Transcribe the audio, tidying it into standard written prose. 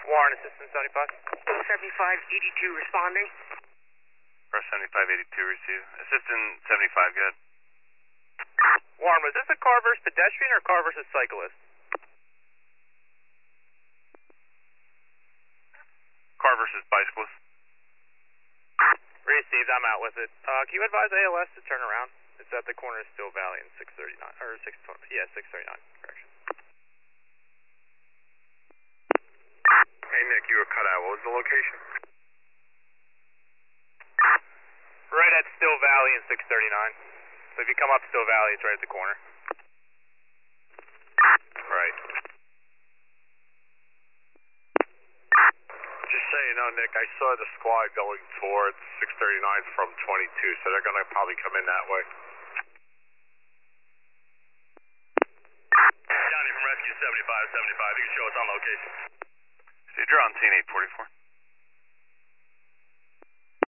Warren, assistant 75. 7582 responding. Rush 7582 receive. Assistant 75, good. Warren, was this a car versus pedestrian or car versus cyclist? Car versus bicyclist. Received, I'm out with it. Can you advise ALS to turn around? It's at the corner of Still Valley and 639, or 620, yeah, 639, correction. Hey Nick, you were cut out. What was the location? Right at Still Valley and 639. So if you come up Still Valley, it's right at the corner. Right. Just so you know, Nick, I saw the squad going towards 639 from 22, so they're going to probably come in that way. Johnny from Rescue 7575, you can show us on location. You're on scene 844.